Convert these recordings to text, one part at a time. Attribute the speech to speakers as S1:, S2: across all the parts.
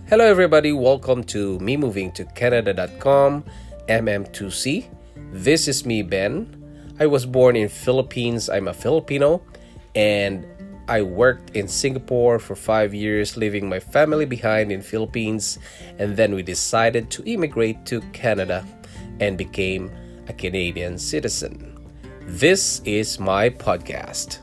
S1: Hello everybody, welcome to me moving to Canada.com, MM2C. This is me, Ben. I was born in Philippines. I'm a Filipino and I worked in Singapore for 5 years, leaving my family behind in Philippines, and then we decided to immigrate to Canada and became a Canadian citizen. This is my podcast.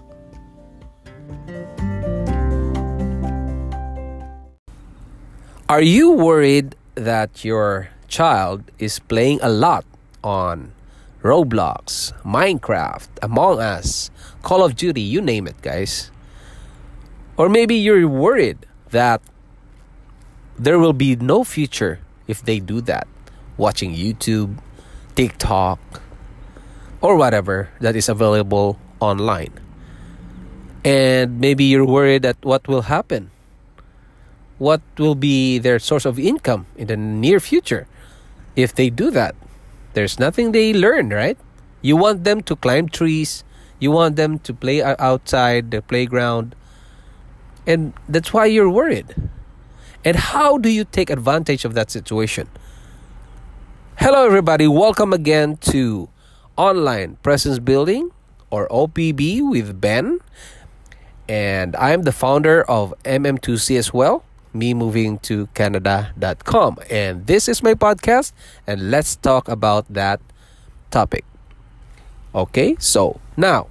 S1: Are you worried that your child is playing a lot on Roblox, Minecraft, Among Us, Call of Duty, you name it, guys? Or maybe you're worried that there will be no future if they do that, watching YouTube, TikTok, or whatever that is available online. And maybe you're worried that what will happen. What will be their source of income in the near future if they do that? There's nothing they learn, right? You want them to climb trees. You want them to play outside the playground. And that's why you're worried. And how do you take advantage of that situation? Hello, everybody. Welcome again to Online Presence Building, or OPB, with Ben. And I'm the founder of MM2C as well. Me moving to Canada.com, and this is my podcast, and let's talk about that topic. Okay, so now,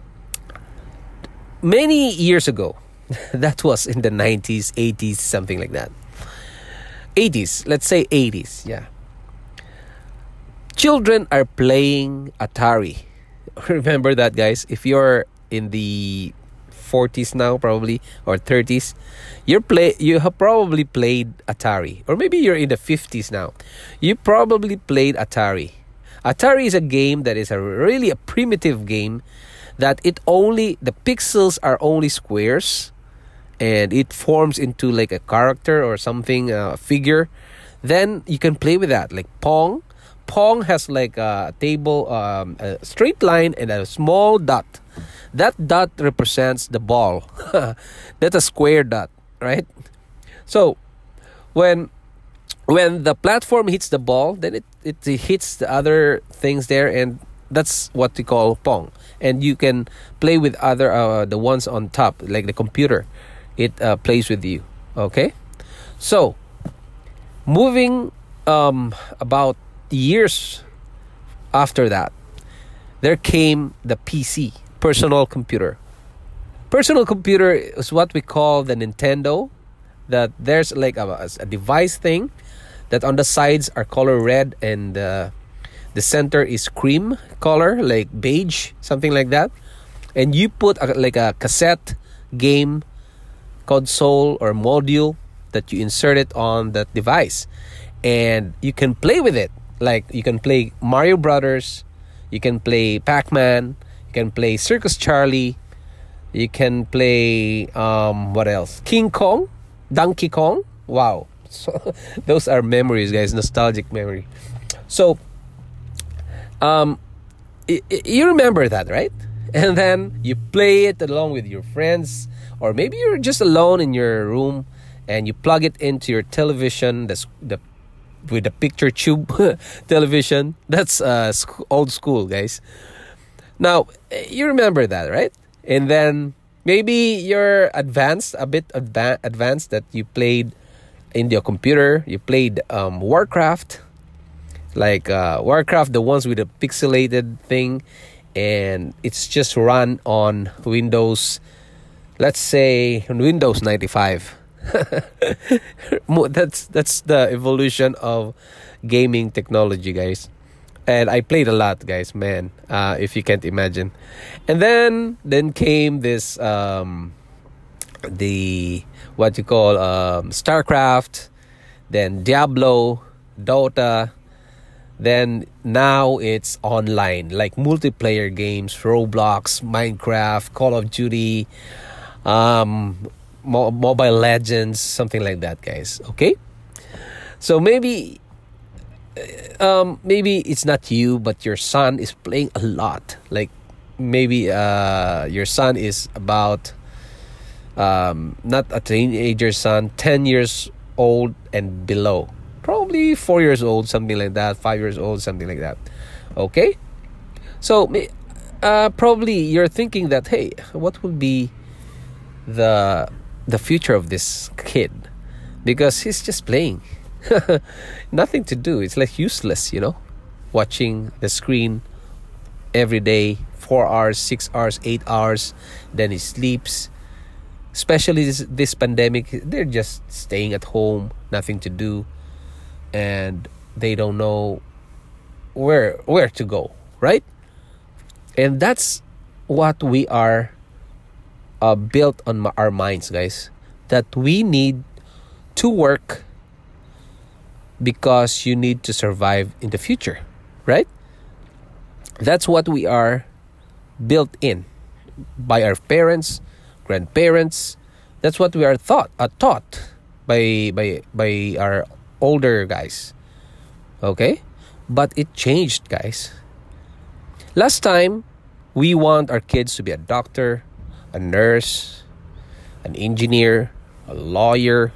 S1: many years ago, that was in the 90s, 80s, something like that. 80s, let's say 80s, yeah. Children are playing Atari. Remember that, guys? If you're in the 40s now, probably, or 30s, you have probably played Atari. Or maybe you're in the 50s now. You probably played Atari. Atari is a game that is really a primitive game, that the pixels are only squares, and it forms into like a character or something, a figure. Then you can play with that, like Pong. Pong has like a table, a straight line and a small dot. That dot represents the ball. That's a square dot, right? So when the platform hits the ball, then it hits the other things there, and that's what we call Pong. And you can play with other the ones on top, like the computer. It plays with you. Okay, so moving about years after that, there came the PC. Personal computer. Personal computer is what we call the Nintendo. That there's like a device thing that on the sides are color red, and the center is cream color, like beige, something like that. And you put a cassette game console or module that you insert it on that device, and you can play with it. Like you can play Mario Brothers, you can play Pac-Man, you can play Circus Charlie. You can play what else? King Kong, Donkey Kong. Wow, so those are memories, guys. Nostalgic memory. So, you remember that, right? And then you play it along with your friends, or maybe you're just alone in your room, and you plug it into your television. With the picture tube television. That's old school, guys. Now, you remember that, right? And then maybe you're a bit advanced that you played in your computer. You played Warcraft, like Warcraft, the ones with the pixelated thing, and it's just run on Windows, let's say Windows 95. That's the evolution of gaming technology, guys. And I played a lot, guys, man, if you can't imagine. And then came this the what you call StarCraft, then Diablo, Dota. Then now it's online, like multiplayer games, Roblox, Minecraft, Call of Duty, Mobile Legends, something like that, guys. Okay, so maybe it's not you, but your son is playing a lot. Like maybe your son is about not a teenager son, 10 years old and below. Probably 4 years old, something like that. 5 years old, something like that. Okay? So, probably you're thinking that, hey, what will be the future of this kid? Because he's just playing. Nothing to do. It's like useless, watching the screen every day, 4 hours, 6 hours, 8 hours. Then he sleeps. Especially this pandemic, they're just staying at home, nothing to do, and they don't know where to go, right? And that's what we are built on our minds, guys. That we need to work because you need to survive in the future, right? That's what we are built in by our parents, grandparents. That's what we are taught by our older guys. Okay? But it changed, guys. Last time, we want our kids to be a doctor, a nurse, an engineer, a lawyer,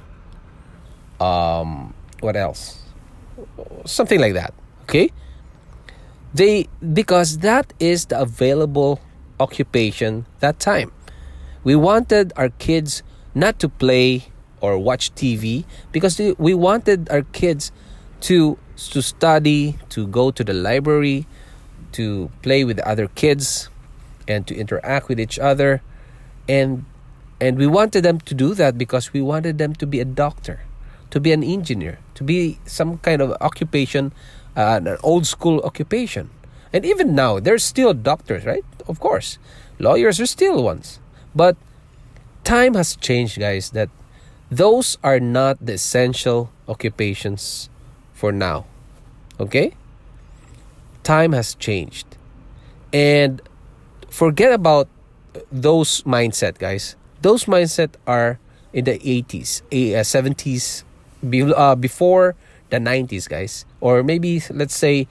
S1: what else? Something like that. Okay? Because that is the available occupation that time. We wanted our kids not to play or watch TV because we wanted our kids to study, to go to the library, to play with other kids, and to interact with each other. And we wanted them to do that because we wanted them to be a doctor, to be an engineer, to be some kind of occupation, an old school occupation. And even now, there's still doctors, right? Of course. Lawyers are still ones. But time has changed, guys, that those are not the essential occupations for now. Okay? Time has changed. And forget about those mindset, guys. Those mindset are in the 80s, 70s, before the 90s, guys. Or maybe, let's say,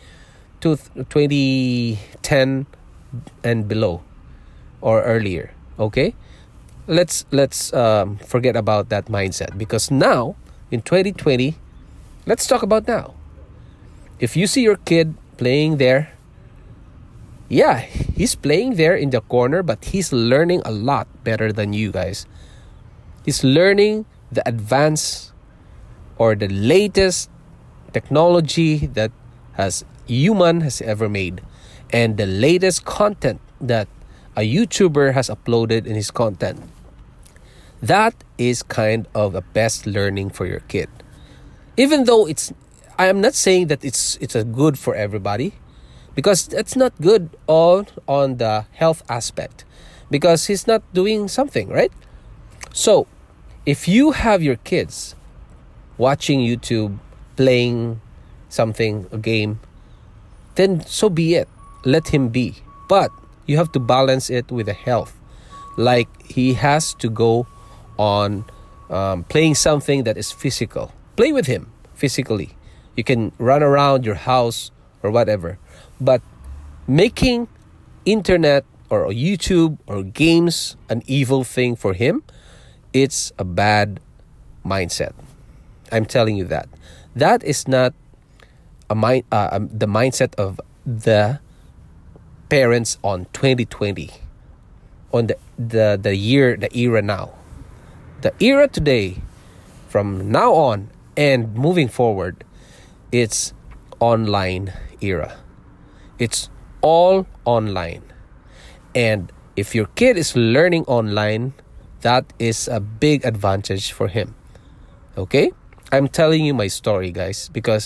S1: 2010 and below or earlier. Okay? Let's forget about that mindset, because now in 2020, let's talk about now. If you see your kid playing there, yeah, he's playing there in the corner, but he's learning a lot better than you guys. He's learning the advanced or the latest technology that human has ever made, and the latest content that a YouTuber has uploaded in his content. That is kind of a best learning for your kid. Even though I am not saying that it's a good for everybody, because it's not good on the health aspect, because he's not doing something, right? So, if you have your kids watching YouTube, playing something, a game, then so be it. Let him be. But you have to balance it with the health. Like, he has to go on playing something that is physical. Play with him physically. You can run around your house or whatever. But making internet or YouTube or games an evil thing for him, it's a bad mindset. I'm telling you that. That is not the mindset of the parents on 2020, on the era now. The era today, from now on and moving forward, it's online era. It's all online. And if your kid is learning online, that is a big advantage for him. Okay? I'm telling you my story, guys, because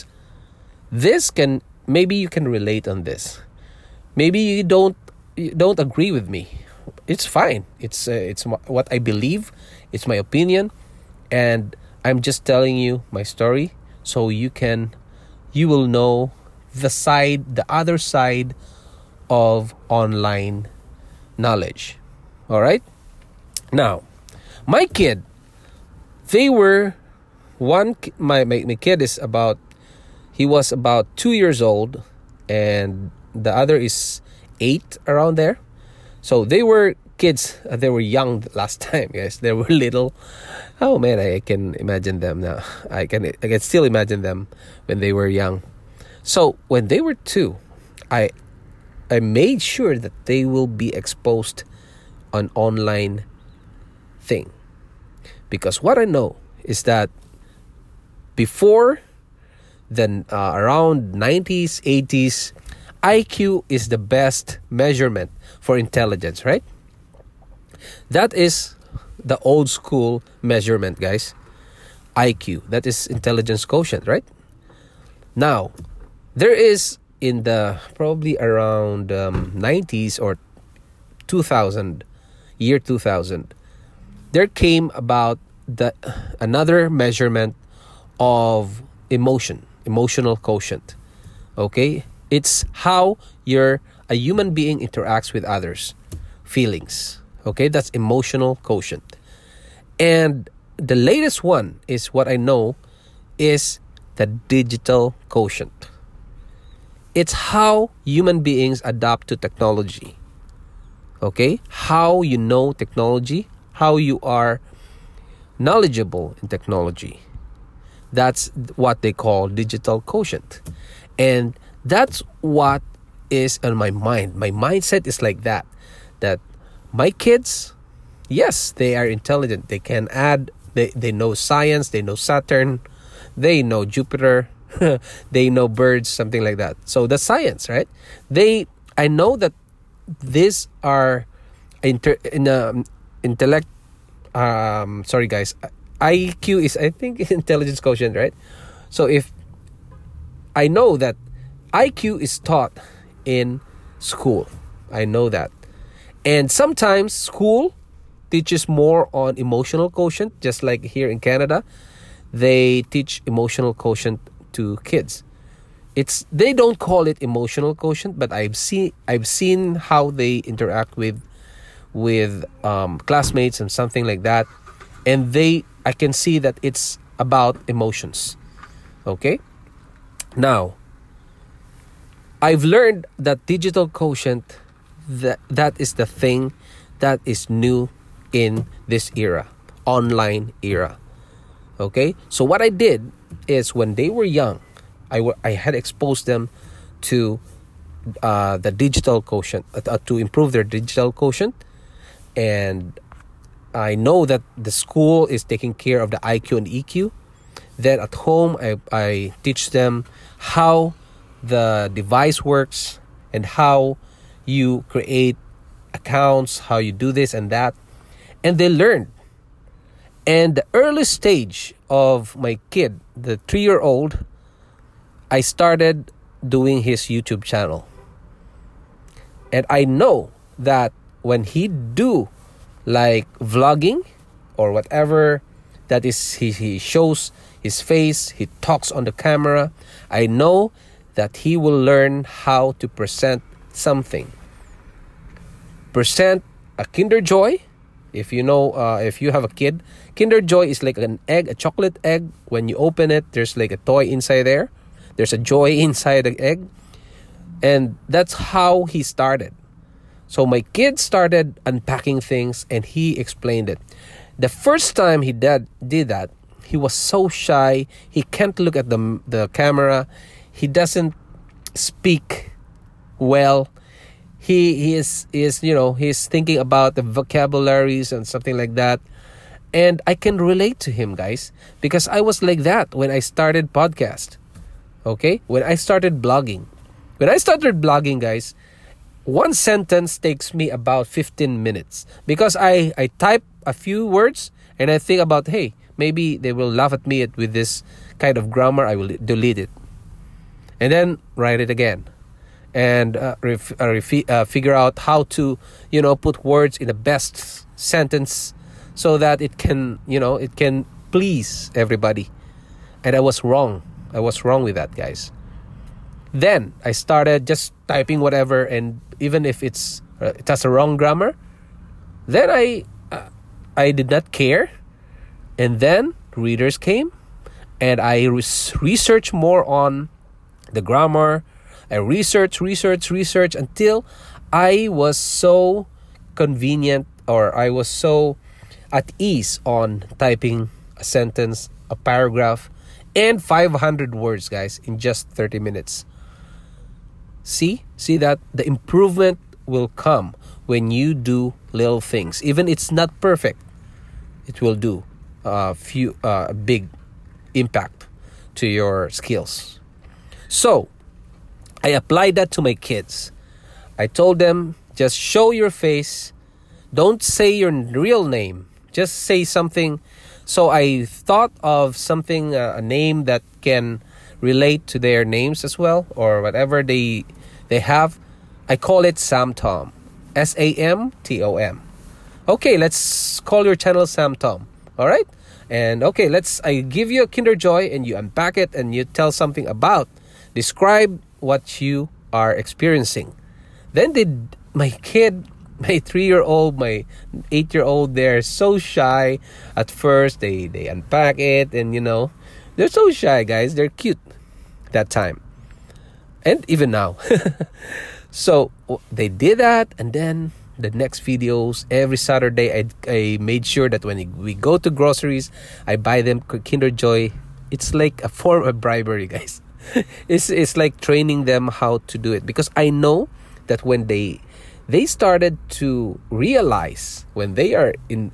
S1: maybe you can relate on this. Maybe you don't agree with me. It's fine. It's what I believe. It's my opinion, and I'm just telling you my story so you will know the other side of online knowledge. All right? Now, my kid, my kid he was about 2 years old, and the other is 8, around there. So they were kids, they were young last time, guys. They were little. Oh man, I can imagine them now. I can still imagine them when they were young. So when they were 2, I I made sure that they will be exposed on online thing. Because what I know is that before then, around 90s, 80s, IQ is the best measurement for intelligence, right? That is the old school measurement, guys. IQ, that is intelligence quotient, right? Now, there is in the probably around 90s or 2000, year 2000, there came about the another measurement of emotional quotient. Okay, it's how a human being interacts with others, feelings. Okay, that's emotional quotient. And the latest one is what I know is the digital quotient. It's how human beings adapt to technology. Okay, how you know technology, how you are knowledgeable in technology. That's what they call digital quotient. And that's what is on my mind. My mindset is like that. That my kids, yes, they are intelligent. They can add, they know science, they know Saturn, they know Jupiter, they know birds, something like that. So the science, right? I know that these are intellect. Sorry guys, IQ is, I think, intelligence quotient, right? So if I know that IQ is taught in school, I know that. And sometimes school teaches more on emotional quotient, just like here in Canada, they teach emotional quotient to kids. They don't call it emotional quotient, but I've seen how they interact with classmates and something like that, and I can see that it's about emotions. Okay, now I've learned that digital quotient, that is the thing that is new in this era, online era. Okay, so what I did is when they were young, I had exposed them to the digital quotient, to improve their digital quotient. And I know that the school is taking care of the IQ and EQ. Then at home, I teach them how the device works and how you create accounts, how you do this and that. And they learn. And the early stage of my kid, the 3-year-old, I started doing his YouTube channel. And I know that when he do like vlogging or whatever, that is, he shows his face, he talks on the camera, I know that he will learn how to present something. Present a Kinder Joy. If you know, if you have a kid, Kinder Joy is like an egg, a chocolate egg. When you open it, there's like a toy inside there. There's a joy inside the egg. And that's how he started. So my kid started unpacking things and he explained it. The first time he did that, he was so shy. He can't look at the camera. He doesn't speak well. He is he's thinking about the vocabularies and something like that. And I can relate to him, guys, because I was like that when I started podcast. Okay? When I started blogging. When I started blogging, guys, one sentence takes me about 15 minutes because I type a few words and I think about, hey, maybe they will laugh at me with this kind of grammar. I will delete it. And then write it again. And figure out how to, put words in the best sentence so that it can please everybody. And I was wrong. I was wrong with that, guys. Then I started just typing whatever, and even if it has a wrong grammar, then I did not care. And then readers came, and I researched more on the grammar. I researched until I was so convenient, or I was so at ease on typing a sentence, a paragraph, and 500 words, guys, in just 30 minutes. See that the improvement will come when you do little things. Even it's not perfect, it will do a big impact to your skills. So I applied that to my kids. I told them, just show your face. Don't say your real name. Just say something. So I thought of something, a name that can relate to their names as well, or whatever they have. I call it Sam Tom. SAMTOM. Okay, let's call your channel Sam Tom. All right? And okay, I give you a Kinder Joy and you unpack it and you tell something about, describe what you are experiencing. Then my kid, my 3-year-old, my 8-year-old, they're so shy at first. They unpack it and they're so shy, guys. They're cute that time. And even now. So they did that, and then the next videos, every Saturday, I made sure that when we go to groceries, I buy them Kinder Joy. It's like a form of bribery, guys. It's like training them how to do it, because I know that when they started to realize, when they are in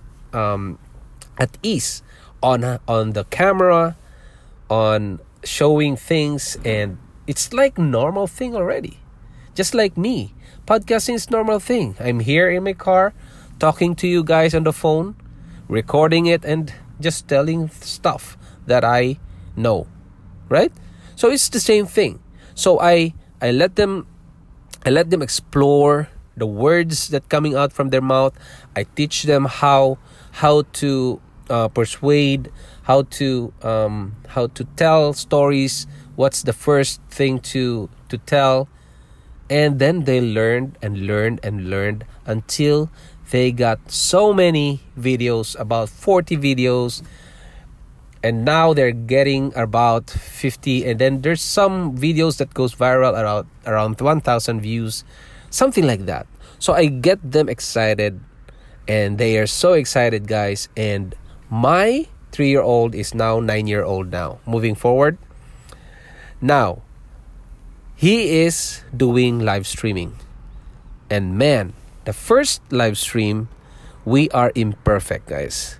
S1: at ease on the camera, on showing things, and it's like normal thing already. Just like me, podcasting is normal thing. I'm here in my car, talking to you guys on the phone, recording it, and just telling stuff that I know, right? So it's the same thing. So I let them explore the words that coming out from their mouth. I teach them how to persuade, how to tell stories. What's the first thing to tell? And then they learned until they got so many videos, about 40 videos. And now they're getting about 50. And then there's some videos that goes viral around 1,000 views, something like that. So I get them excited, and they are so excited, guys. And my 3-year-old is now 9-year-old now, moving forward. Now, he is doing live streaming. And man, the first live stream, we are imperfect, guys.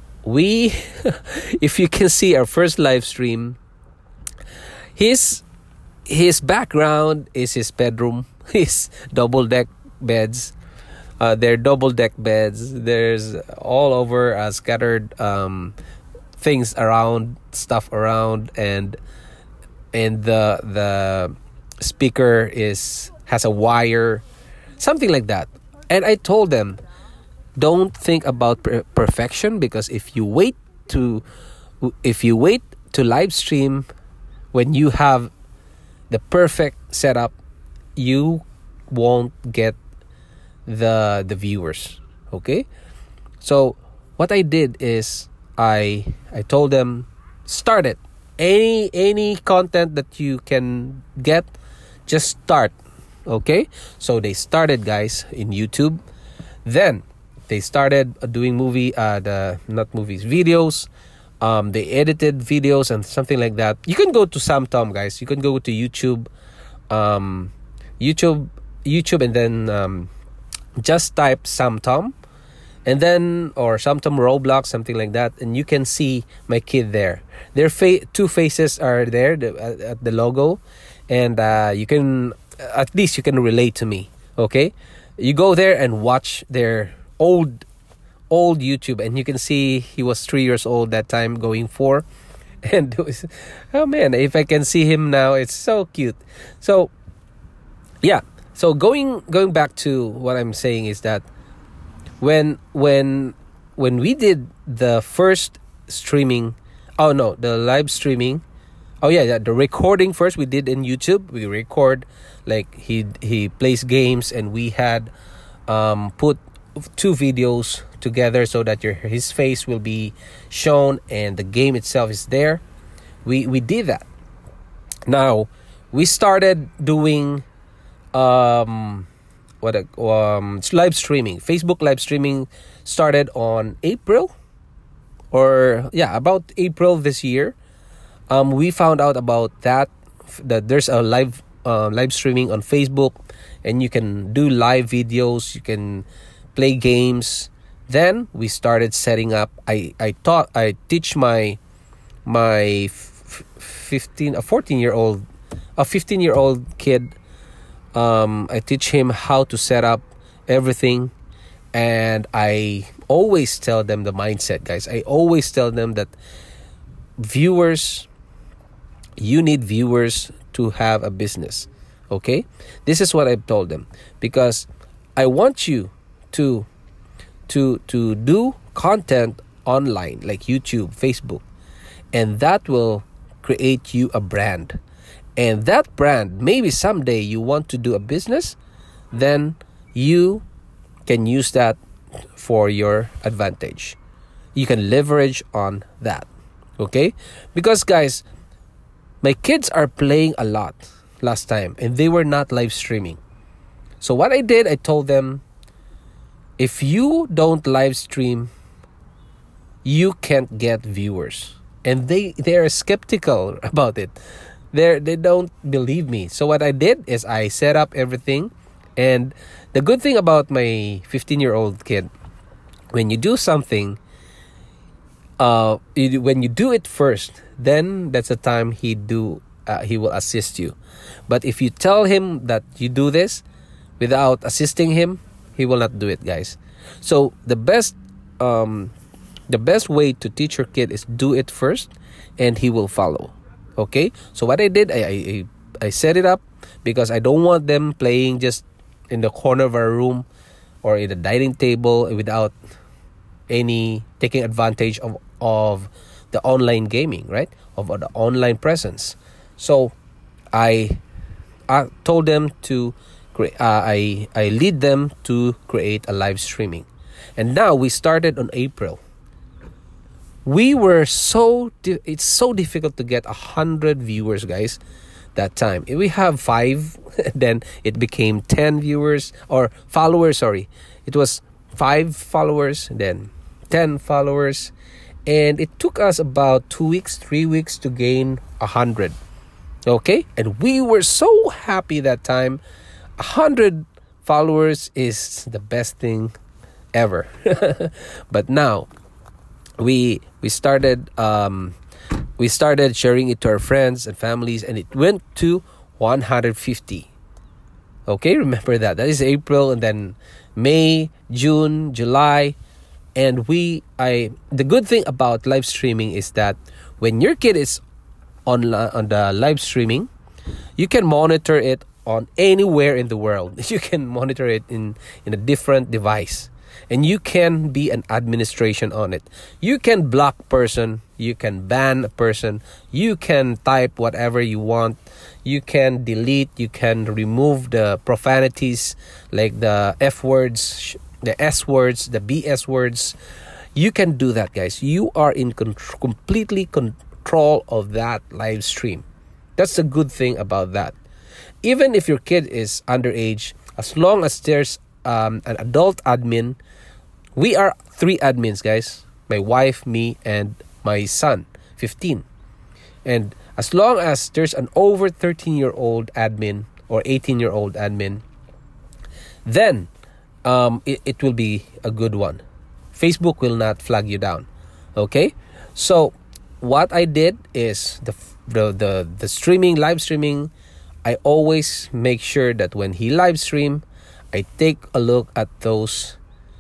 S1: If you can see our first live stream, his background is his bedroom, his double-deck beds. They're double-deck beds. There's all over scattered things around, stuff around, and the speaker has a wire, something like that. And I told them, don't think about perfection, because if you wait to live stream when you have the perfect setup, you won't get the viewers. Okay? So what I did is I told them, start it. Any content that you can get, just start. Okay? So they started, guys, in YouTube. Then they started doing videos. They edited videos and something like that. You can go to Sam Tom, guys. You can go to YouTube, and then just type Sam Tom, and then, or Sam Tom Roblox, something like that, and you can see my kid there. Their two faces are there at the logo, and you can relate to me. Okay, you go there and watch their old YouTube, and you can see he was 3 years old that time, going 4, and it was, oh man, if I can see him now, it's so cute. So yeah, so going back to what I'm saying is that when we did the first streaming, the live streaming, the recording first we did in YouTube. We record, like he plays games, and we had put 2 videos together so that his face will be shown and the game itself is there. We did that. Now we started doing it's live streaming. Facebook live streaming started on April, or yeah, about April this year. We found out about that there's a live streaming on Facebook, and you can do live videos, you can play games. Then we started setting up. I teach my 15-year-old kid. I teach him how to set up everything, and I always tell them the mindset, guys. I always tell them that viewers, you need viewers to have a business. Okay, this is what I've told them, because I want you to do content online like YouTube, Facebook, and that will create you a brand. And that brand, maybe someday you want to do a business, then you can use that for your advantage. You can leverage on that. Okay? Because guys, my kids are playing a lot last time, and they were not live streaming. So what I did, I told them, if you don't live stream, you can't get viewers. And they are skeptical about it. They don't believe me. So what I did is I set up everything. And the good thing about my 15-year-old kid, when you do something, when you do it first, then that's the time he will assist you. But if you tell him that you do this without assisting him, he will not do it, guys. So the best way to teach your kid is do it first, and he will follow. Okay? So what I did, I set it up, because I don't want them playing just in the corner of our room or in the dining table without any taking advantage of the online gaming, right? Of the online presence. So I told them to I lead them to create a live streaming. And now we started on April. We were it's so difficult to get 100 viewers, guys, that time. If we have 5, then it became 10 viewers or followers, sorry. It was 5 followers, then 10 followers, and it took us about 2 weeks, 3 weeks to gain 100. Okay? And we were so happy that time. 100 followers is the best thing ever. But now we started sharing it to our friends and families, and it went to 150. Okay, remember that is April, and then May, June, July. And the good thing about live streaming is that when your kid is on the live streaming, you can monitor it on anywhere in the world. You can monitor it in a different device. And you can be an administration on it. You can block person. You can ban a person. You can type whatever you want. You can delete. You can remove the profanities like the F words, the S words, the BS words. You can do that, guys. You are in completely control of that live stream. That's the good thing about that. Even if your kid is underage, as long as there's an adult admin. We are 3 admins, guys. My wife, me, and my son, 15. And as long as there's an over 13-year-old admin or 18-year-old admin, then it will be a good one. Facebook will not flag you down. Okay? So what I did is the streaming, live streaming, I always make sure that when he live stream, I take a look at those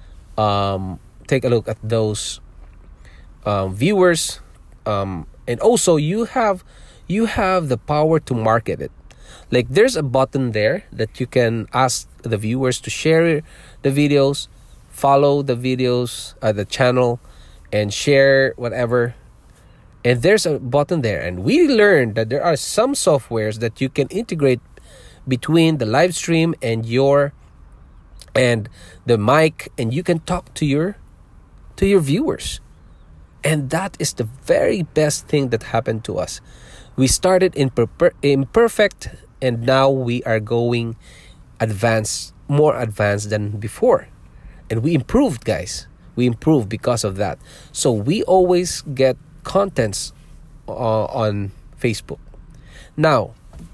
S1: viewers, and also you have the power to market it. Like there's a button there that you can ask the viewers to share the videos, follow the videos, the channel, and share whatever. And there's a button there, and we learned that there are some softwares that you can integrate between the live stream and the mic, and you can talk to your viewers. And that is the very best thing that happened to us. We started imperfect, and now we are going advanced more advanced than before. And we improved, guys. We improved because of that. So we always get contents on Facebook. Now,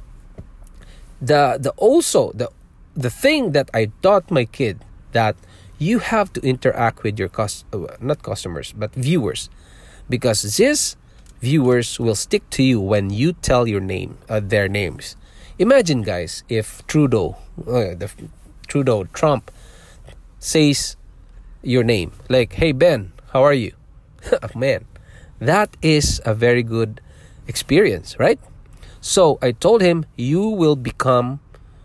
S1: the thing that I taught my kid, that you have to interact with your not customers but viewers, because these viewers will stick to you when you tell their names. Imagine, guys, if Trump says your name, like, "Hey Ben, how are you?" Man, that is a very good experience, right? So I told him, you will become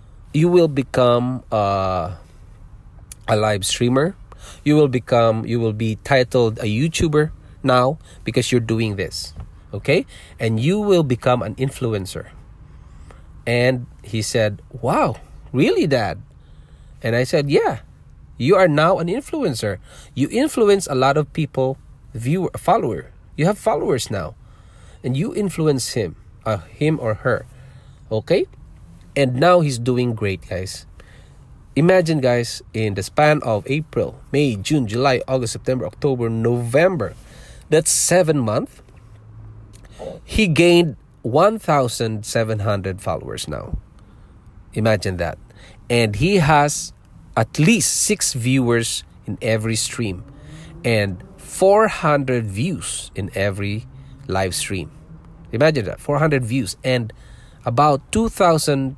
S1: a live streamer. You will be titled a YouTuber now because you're doing this, okay? And you will become an influencer. And he said, "Wow, really, Dad?" And I said, "Yeah, you are now an influencer. You influence a lot of people, follower. You have followers now, and you influence him or her, okay?" And now he's doing great, guys. Imagine, guys, in the span of April, May, June, July, August, September, October, November, that's 7 months, he gained 1,700 followers now. Imagine that. And he has at least 6 viewers in every stream and 400 views in every live stream. Imagine that, 400 views and about 2,000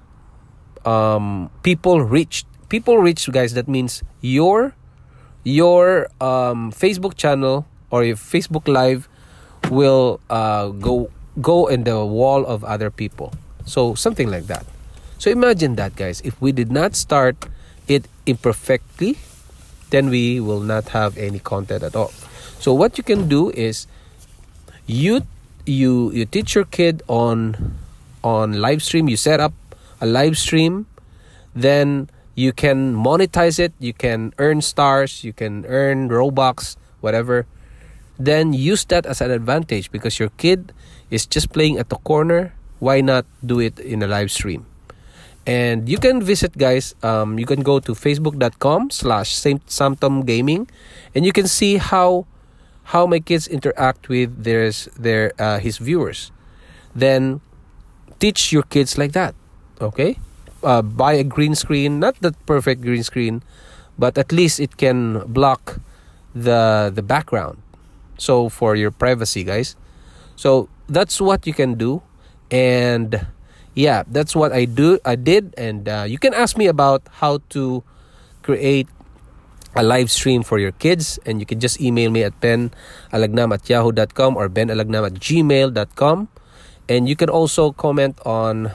S1: people reached. People reached, guys. That means your Facebook channel or your Facebook Live will go in the wall of other people. So something like that. So imagine that, guys. If we did not start it imperfectly, then we will not have any content at all. So what you can do is you teach your kid on live stream. You set up a live stream, then you can monetize it. You can earn stars, you can earn Robux, whatever. Then use that as an advantage because your kid is just playing at the corner. Why not do it in a live stream? And you can visit, guys, you can go to facebook.com/Samtom Gaming, and you can see how my kids interact with his viewers. Then teach your kids like that, okay? Buy a green screen, not the perfect green screen, but at least it can block the background. So for your privacy, guys. So that's what you can do. And yeah, that's what I did. And you can ask me about how to create a live stream for your kids, and you can just email me at benalagnam@yahoo.com or benalagnam@gmail.com. And you can also comment on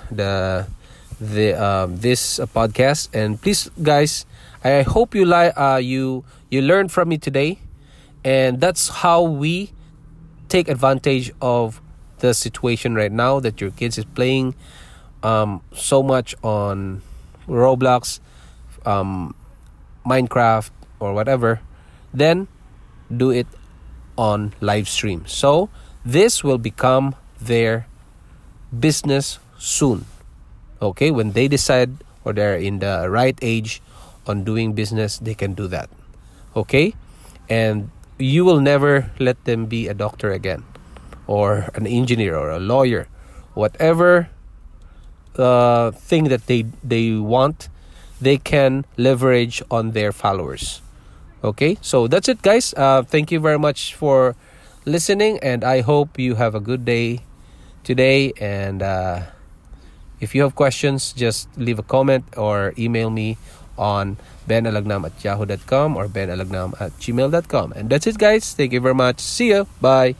S1: this podcast. And please, guys, I hope you learned from me today. And that's how we take advantage of the situation right now that your kids is playing so much on Roblox, Minecraft, or whatever. Then do it on live stream. So this will become their business soon. Okay, when they decide or they're in the right age on doing business, they can do that. Okay, and you will never let them be a doctor again, or an engineer, or a lawyer, whatever thing that they want, they can leverage on their followers. Okay, so that's it, guys. Thank you very much for listening, and I hope you have a good day today. And if you have questions, just leave a comment or email me on benalagnam@yahoo.com or benalagnam@gmail.com. And that's it, guys. Thank you very much. See ya. Bye.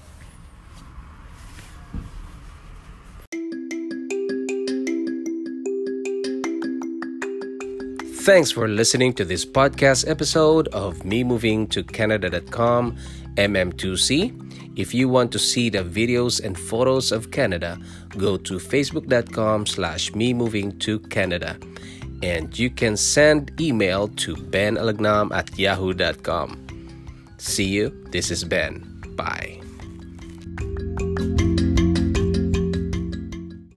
S1: Thanks for listening to this podcast episode of Me Moving to Canada.com MM2C. If you want to see the videos and photos of Canada, go to facebook.com/Me Moving to Canada. And you can send email to benalagnam@yahoo.com. See you. This is Ben. Bye.